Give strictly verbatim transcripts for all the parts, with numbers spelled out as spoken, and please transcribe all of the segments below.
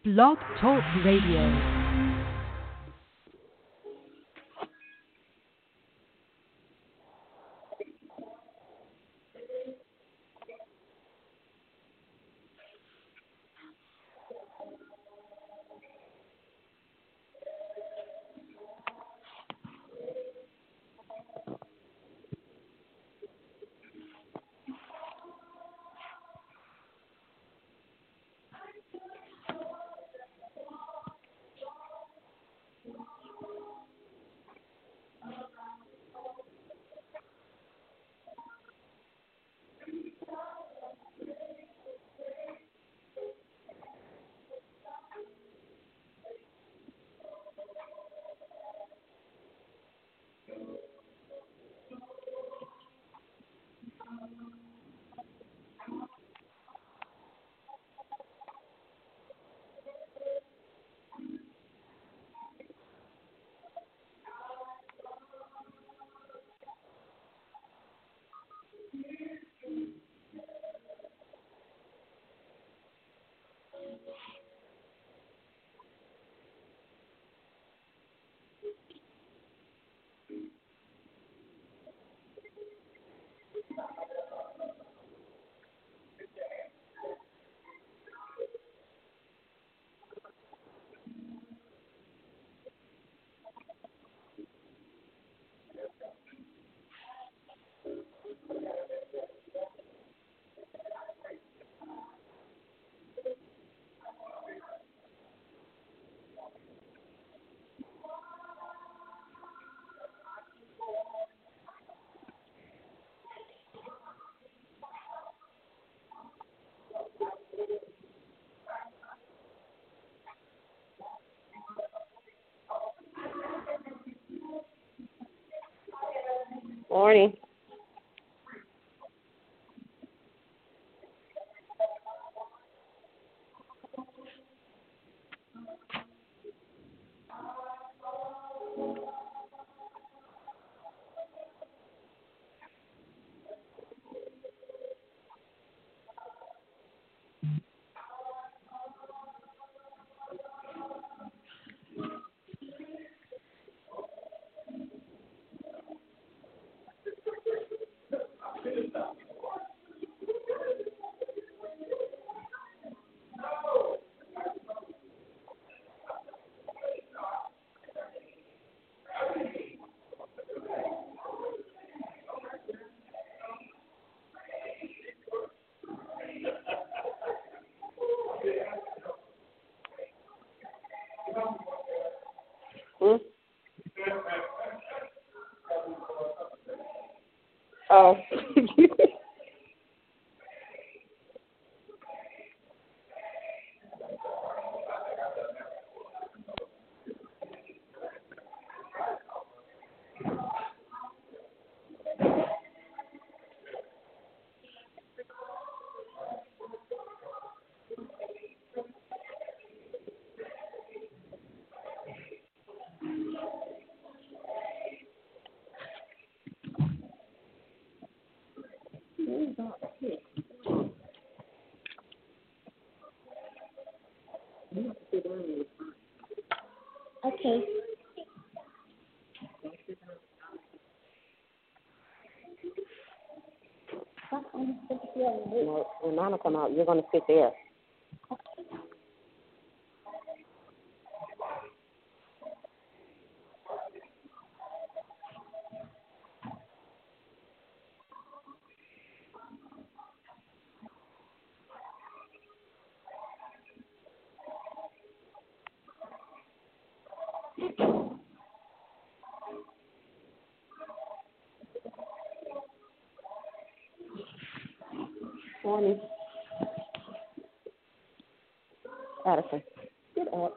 Blog Talk Radio. Morning. Hmm? Oh. Okay. No, when Nana come out, you're going to sit there. Morning. Addison, get up.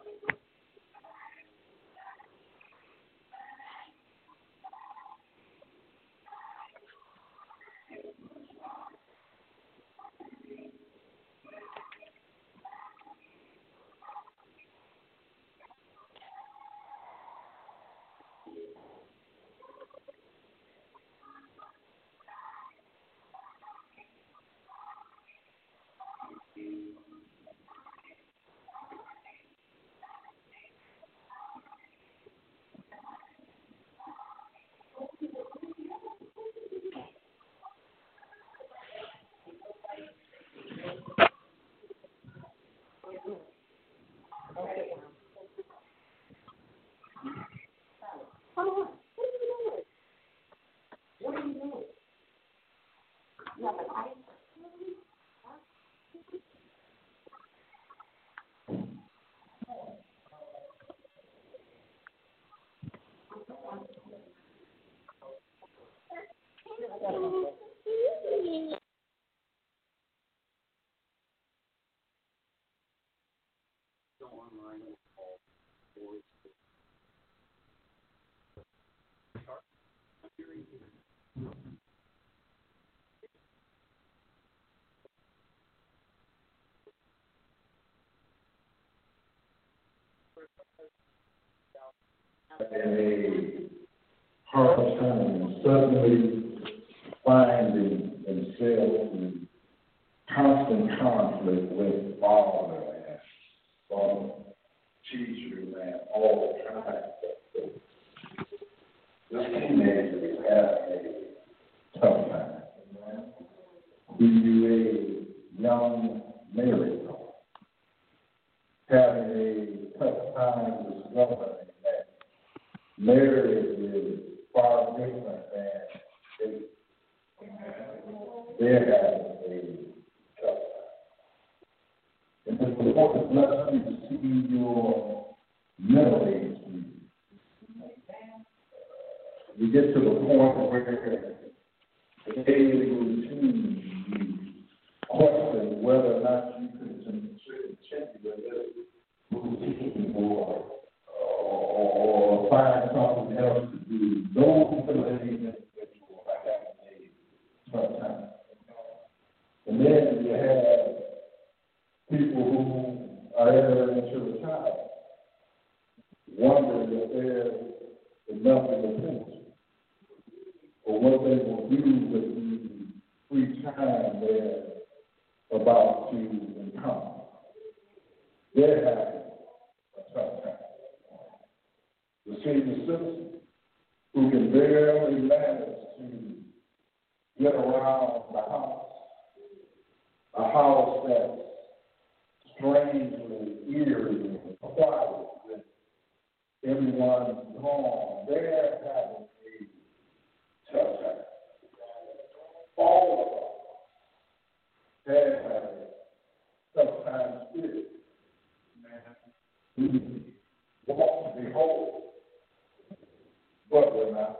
And a hard time suddenly finding themselves in constant conflict with father and father, teacher, and all the time. This teenager is having a tough time. Be you a young married couple having a tough time discovering that marriage is far different than dating. They're having a tough time. And it's important not to see your middle age. You get to the point where the daily routine, you question whether or not you can continue with this routine or, or, or find something else to do. Those are the things that you will have a tough time. And then you have people who are entering into retirement, wondering if there's enough in the pension, or what they will do with the free time they're about to encounter. They're having a tough time. The senior citizen who can barely manage to get around the house, a house that's strangely eerie and quiet with everyone gone, they're having a tough time. All of us have a tough time spirit. We want to be whole, but we're not.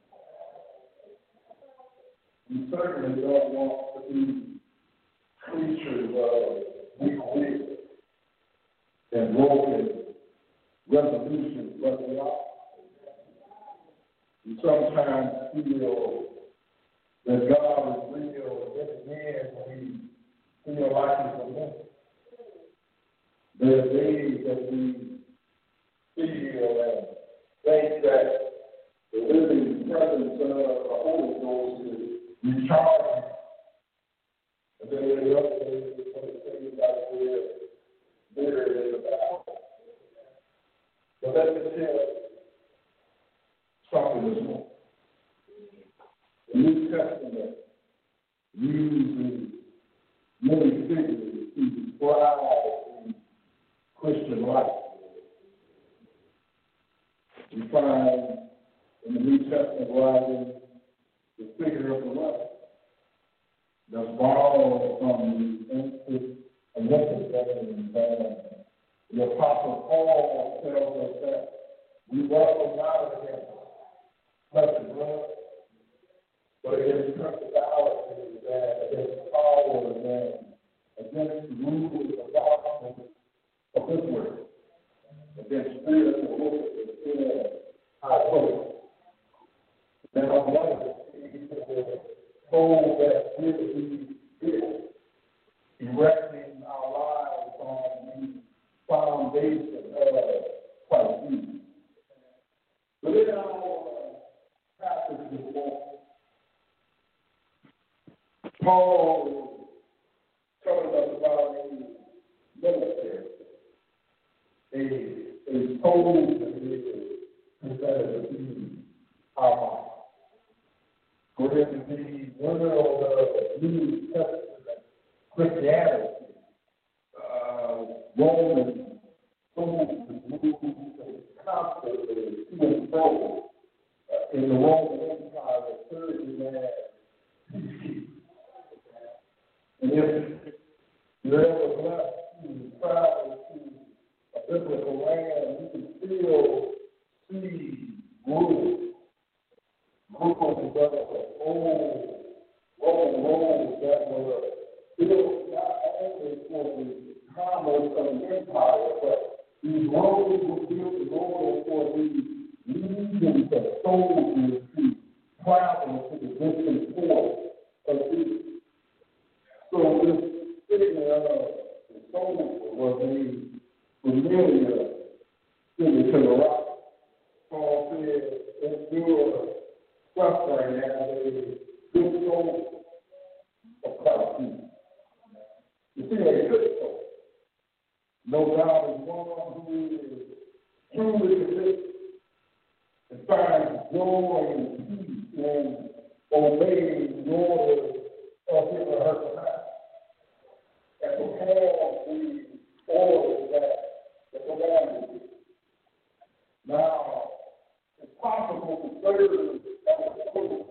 We certainly don't want to be creatures of weak will and broken resolutions, but we are. We sometimes feel that God is real, and then we feel like He's a myth. There are days that we feel and think that the living presence of the Holy Ghost is recharging. And then there are other days when it seems like we're bitter in the battle. But let me tell you something this morning. The New Testament uses many figures to describe the Christian life. We find in the New Testament writing the figure of the life that's borrowed from the ancient Olympic games, and the Apostle Paul tells us that we wrestle not against flesh and blood, but against principalities and against powers and against the rulers of darkness of this world, against spiritual wickedness in high places. And on one of the things that we're told that we're to be built, erecting our lives on the foundation of Christ Jesus. But in our passage this morning, Paul is telling us about a military, a, a soldier that is considered to be our mind. For him to be world of New Testament Christianity, uh, Roman soldiers moved constantly to and fro uh, in the Roman Empire that served as peacekeepers. And if you're ever blessed to travel to a biblical land, you can still see ruins, ruins of old Roman roads that were built not only for the commerce of the empire, but These roads were built in order for these legions of soldiers to travel to the distant ports of Egypt. So this figure of the soldier was a familiar figure to the right. Paul said, endure suffering as a good soldier of Christ Jesus. You see, a good soldier, no doubt, is one who is truly committed and finds joy and peace in obeying the orders of his or her command and perform the orders that the command is. Now, it's possible to serve as a soldier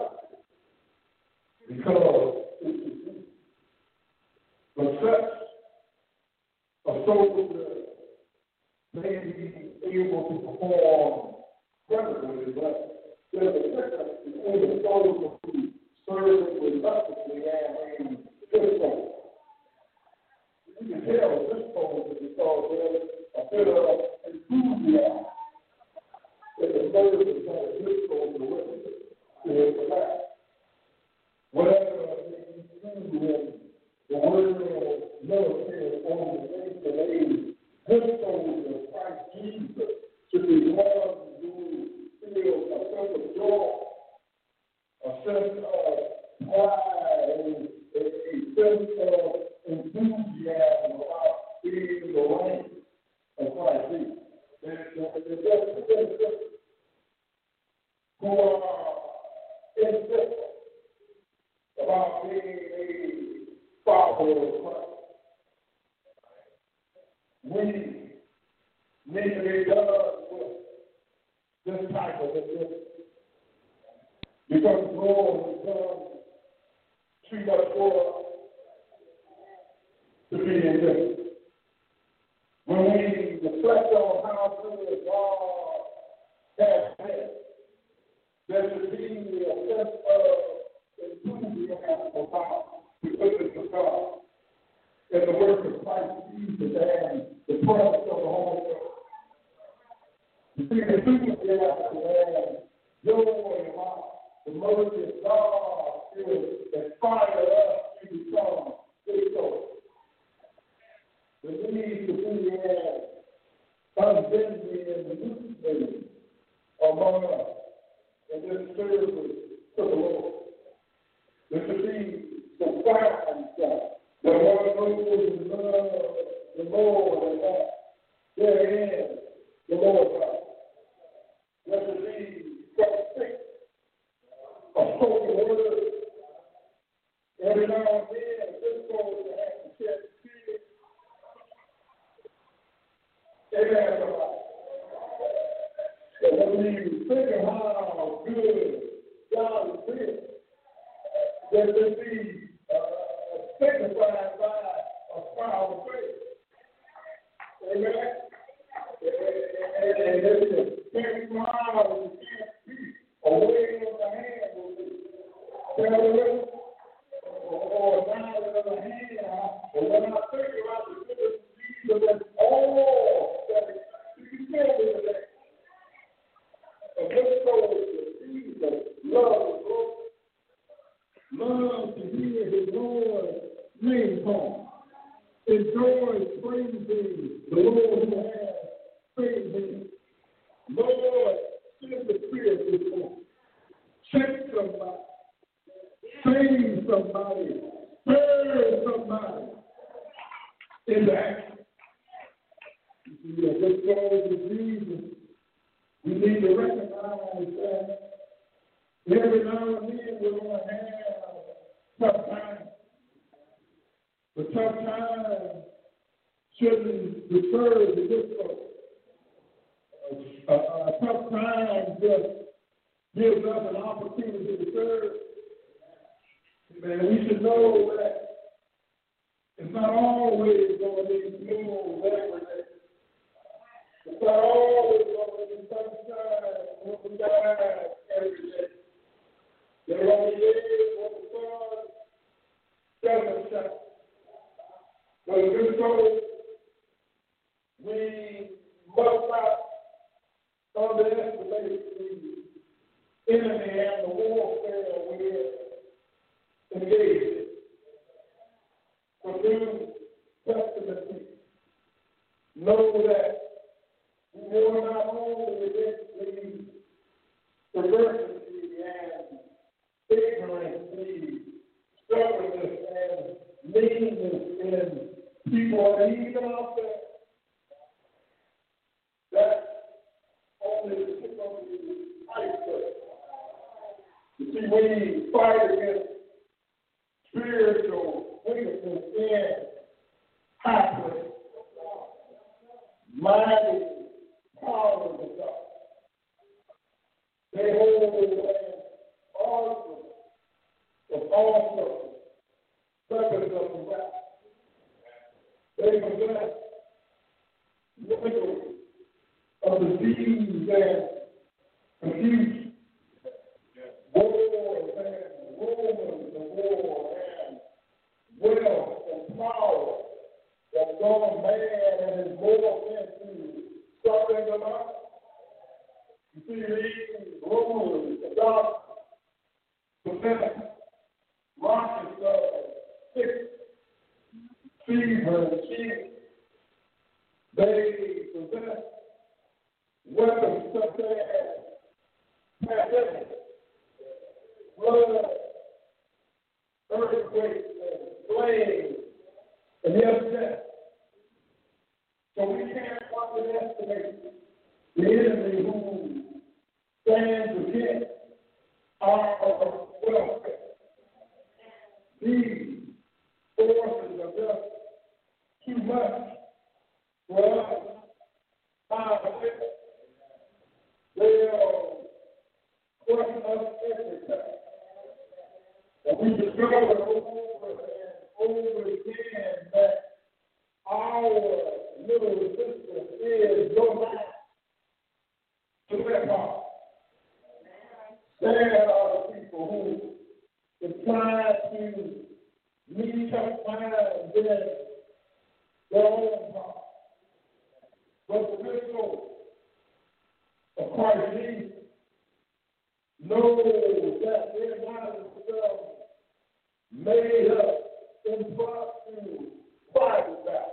because it's easy. But such a soldier may be able to perform creditably, but there's a difference between a soldier who serves reluctantly and a good soldier. You can tell a good soldier because there's a bit of enthusiasm that the soldier is not a good soldier with to his life. Whatever they do in the world military organization, a good soldier of Christ Jesus should be one who feels a sense of joy, a sense of pride, and a, a sense of enthusiasm about being the rank of Christ Jesus. There's just who are insistent about being a follower of Christ. We need to be done with this type of event because the Lord has done too much for us to be indifferent. When we reflect on how good God has been, there should be a sense of enthusiasm about the goodness of God and the work of Christ Jesus and the promise of the Holy Ghost. You see, the enthusiasm and joy about the mercy of God is inspired us to become victorious. The need to be unbending and loosening among us in this service to the Lord. There should be the silence that one knows and loves the Lord and that there is the Lord God. There should be some a spoken word. Every now and then, this goes to have to shed tears. Amen, somebody. And when you think of how good God has been, there should be uh, signified by a smile of faith. Amen? And there is a big smile and you can't see a wave of the hand will be. Hallelujah. Or a nod of the hand. But when I think about the goodness of Jesus and all that you can tell me today. And this soul is Jesus, love the Lord. Love to hear his Lord name called. Enjoy praising the Lord who has saved him. Lord, send the Spirit this morning. Check somebody. Save somebody. Stir somebody into action. You see, this goes with Jesus. We need to recognize that every now and then we're going to have tough times. The tough times shouldn't disturb the good uh, uh, tough times just gives us an opportunity to serve. Man, we should know that it's not always going to be smooth every day. It's not always going to be sunshine when we die every day. There are only days when the sun doesn't shine. But a good soul, we know that we want not only against the perversity and ignorance, stubbornness and meanness in people, and even out there, that only the tip of the iceberg. You see, we fight against spiritual wickedness in high places, mighty powers of God. They hold an arsenal of all sorts of weapons of the wrath. They possess little of disease and confusion, wars and rumors of war and wealth and power that gone mad and is morphed into something about. You see these rumors about possess rockets of sick, fever, and cheating. They possess weapons such as pandemic, flood, earthquakes, and flames, and yes, death. So we can't underestimate the enemy who stands against our welfare. These forces are just too much for us. They'll crush us every time. And we discover over and over again that our little resistance is no match to their power. There are the people who try to meet up minds in their own power. But the people of Christ Jesus knows that they're not themselves made up in front to private battle.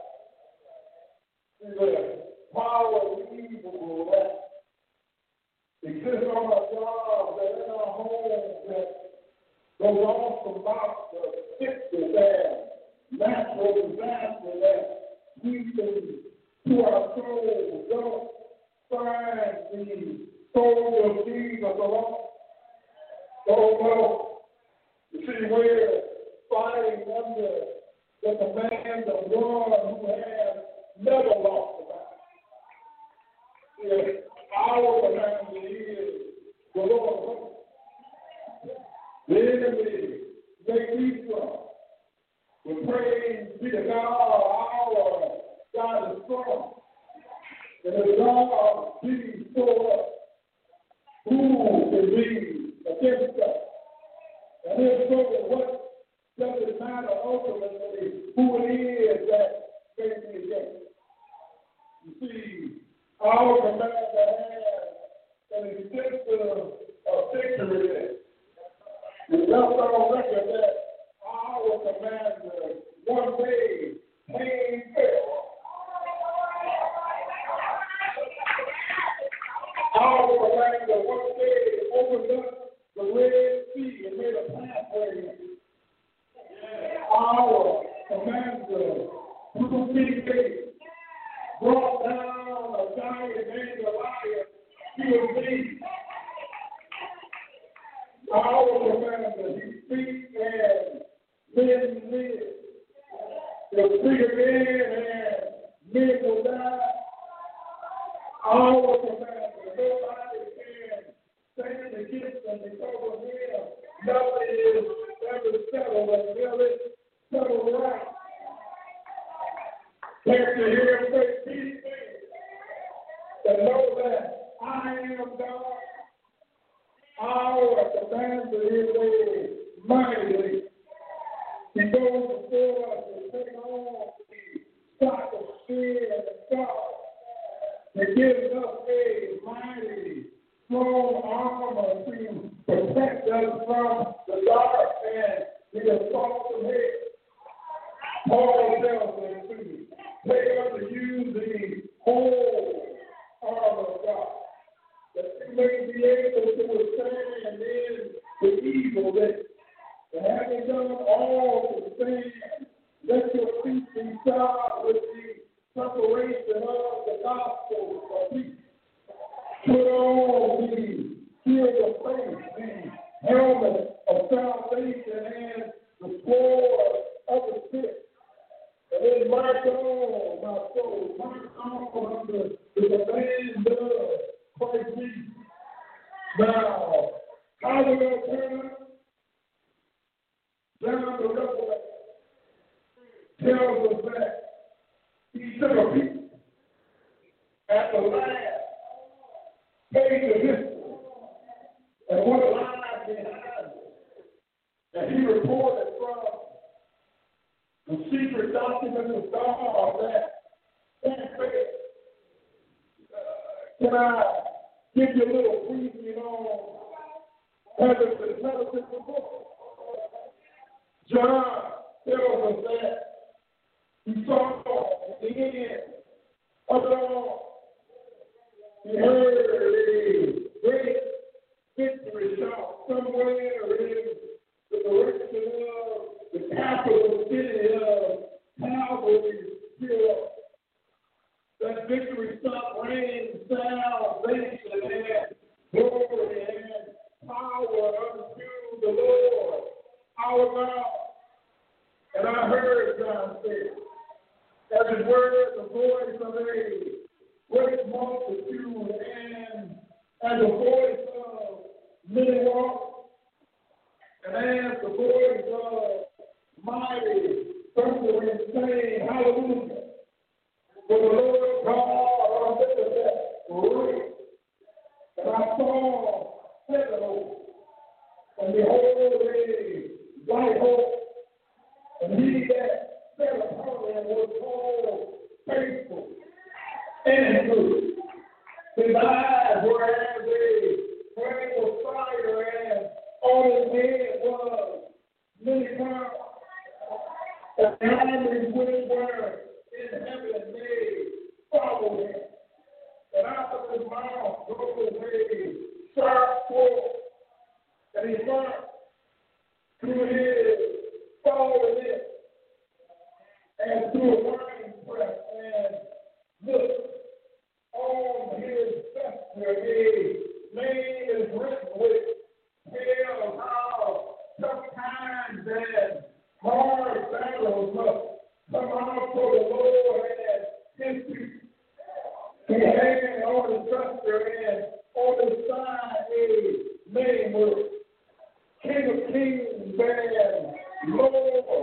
The power of evil that exists on our jobs and in our homes that goes on about the sickness and natural disaster that we can to our souls, don't find the soul of Jesus alone. Oh no. You see, we're fighting under the command of one who has never lost a battle. Yes, our command is the Lord. The enemy may be strong. We praise be to God, our God is strong. And as God be for us, who can be against us? And if so, what does it matter ultimately who it is that may be against us? You see, our commander has an extensive uh, victory. It's left on record that our commander one day pain fell. Our commander one day opened up the Red Sea and made a pathway. Our commander, through many days, brought down a giant named Goliath to his knees. Our commander, he speaks and men live. The free men and men will die. Our commander, nobody can stand against them because of him. Nothing is ever settled until it's settled right. Can't you hear him say peace? And know that I am God. Our commander is a mightily. He goes before us and takes on the stock of sin and scars. He gives us a mighty, strong armor to protect us from the dark and the assault of hell. Paul tells us to take up to use the whole armor of God, that you may be able to withstand in the evil day. And having done all to stand, let your feet be shod with the preparation of the gospel of peace. Put on the shield of faith, the helmet of salvation, and the sword of the Spirit. And then march on, my soul, march on under the command of Christ Jesus. Now, how will I turn up? Down the Revelation tells us that he took a peek at the last page of history and what lies behind it. And he reported from the secret documents of God that that faith. Uh, can I give you a little preview on heaven's intelligence report? John tells us that he saw the end of it all. He heard a great victory shout somewhere in the direction of the capital city of Calvary Hill. That victory shout rained salvation and glory and power unto the Lord our God. And I heard John say, as it were, the voice of a great multitude and as the voice of many waters, and as the voice of mighty thundering saying, hallelujah, for the Lord God omnipotent reigns. And I saw heaven open, and behold, a white horse, and he that sat upon him was called faithful and good. His eyes were as a flame of fire, and on his head was many crowns. And the armies which were in heaven, they followed him. And out of his mouth goes a sharp sword, and he burnt through his fallen lips and through a wine press, and look, on his vesture a name is written which tells how tough times and hard battles must come out for the Lord and his people. He had on his vesture and on his side a name was King of Kings and Lord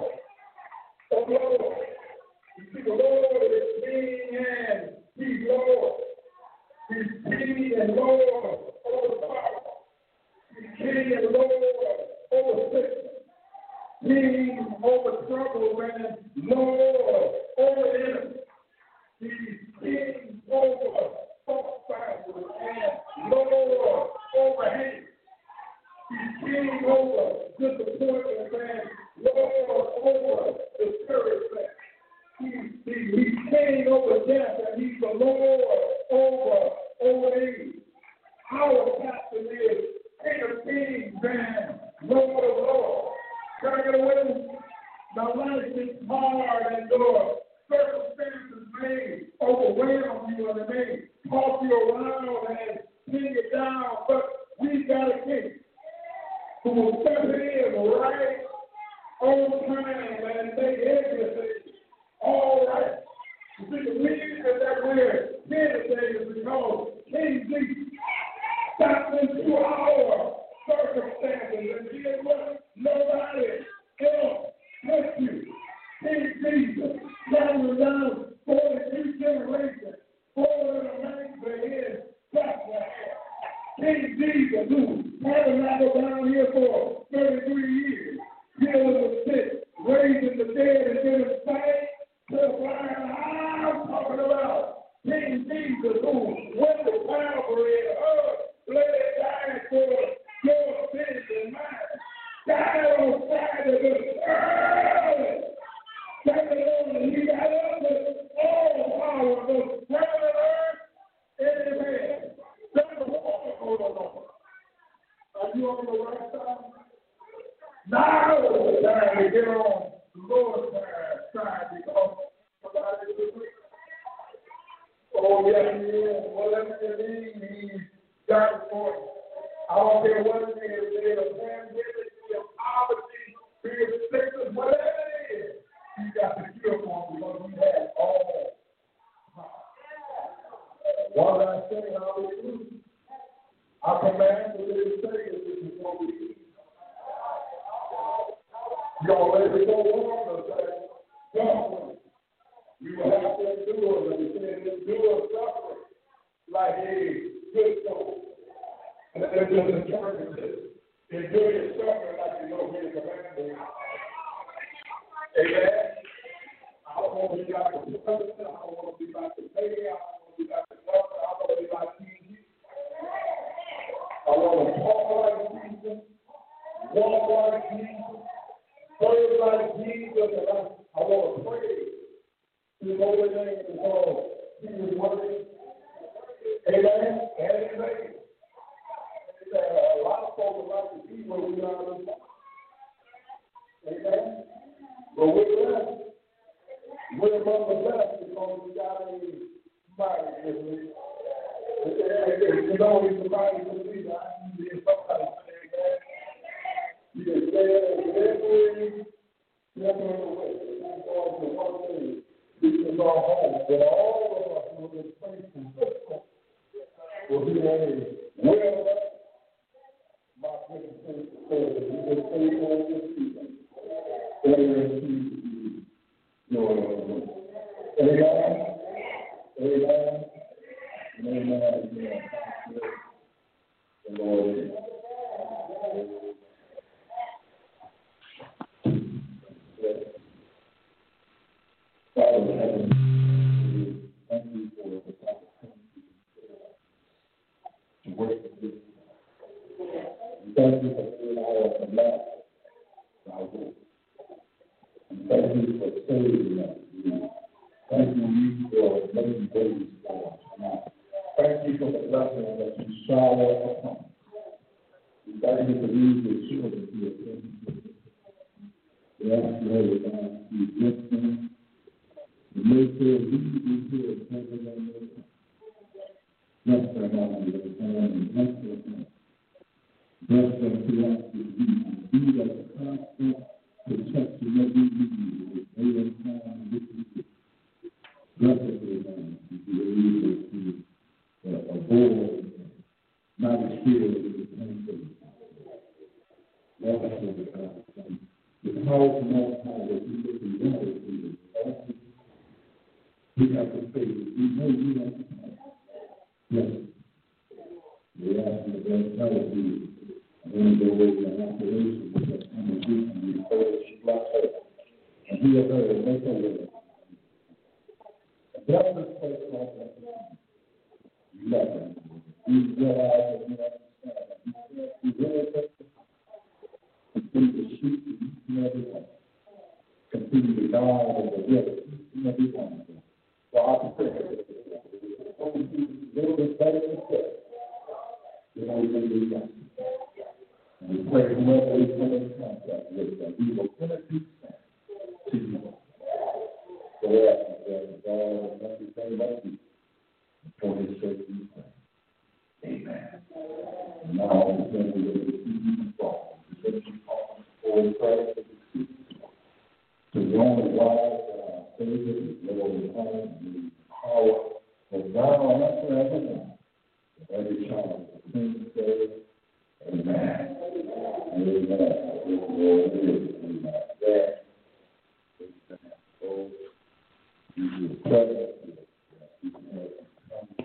of Lords. You see, the Lord is King and he's Lord. He's King and Lord over power. He's King and Lord over sickness. King over trouble and Lord over enemies. He's King over false fighters and Lord over hate. He's King over disappointment and Lord over discouragement. He's, he's, he's King over death and he's the Lord over old age. Our pastor is King of Kings and Lord of Lords. Can I get away? Now life is hard and your circumstances may overwhelm you and they may toss you around and pin you down, but we've got a king who will step in right on time and make everything all right. You see, the reason that we're here today is because King Jesus stepped into our circumstances and did what nobody else could do. King Jesus traveled down forty-two generations, four in a manger in Bethlehem. King Jesus, who tabernacled down here for thirty-three years, healing the sick, raising the dead, and giving sight to the blind. I'm talking about King Jesus, who went to Calvary and earth, bled, died for your sins and mine. Died on Friday early. Second on, he got up with all power, the heaven and got to get on the Lord's side because somebody is weak. Oh, yes, he is. Whatever you need, he's got it for you. I don't care what it is, be it a pandemic, be it poverty, be it sickness, whatever it is, he's got the cure for him because he has all power. What I say, hallelujah. I command the little Savior this is what we do. You already go on to say, God, you will have to endure, and he said, endure suffering like a good soul. And then just interpret this. Endure your suffering like you know his commandment. Amen. I don't want to be like a person. I don't want to be like a baby. I don't want to be like a mother. I want to be like Jesus. I want to talk like Jesus, walk like Jesus, serve like Jesus, and I, I want to pray his holy name because he is worthy. Amen. Amen. A lot of folks like to see where we are this morning. Amen. But we're blessed. We're among the blessed because we got a mighty with me. You know, he's a mighty believer. I need to hear somebody say that. You can say that every step of the way. We're going to one thing. This is our home. But all of us will be faithful. Will be a well my friend says, you can say all this season. Amen. Amen. Amen. Amen. The Lord. Father in heaven, thank you for the opportunity to worship you. Thank you for being our command, our Lord. And thank you for saving us. Thank you for making babies for us. Thank you for the blessing that you shower upon us. We thank you for these your children who are in. We ask you, Lord, God, to bless them. And make sure we be here and have them on their time. Bless their body, their family, bless their family. Bless them throughout the week and be that constant protection that we need day and time this week. Bless us, Amen, to be able to uh, avoid not a spirit of the same thing. Bless us, God. The power from all power that we look in the water to we have to faith. We know we have to faith. Yes. We ask you to bless fellowship. I'm going to go over the operation with that conversation. We pray she bless her. And heal her and make her live. Bless this place like that. You love her. You realize that you understand. You really take the continue to shoot each and every one. Continue to guide and to live each and every one. So I pray that we do a little bit better than that. You know, we can do that. And we pray whoever we come in contact with, that we will introduce them to you. So we ask you, God, God, and everything like you. For his sake we pray. Amen. And now we pray we will receive you from the scripture calls for the prayer of the season. To the only wise uh, Savior, the Lord of home, the power of God on us forevermore. Every child, the King says,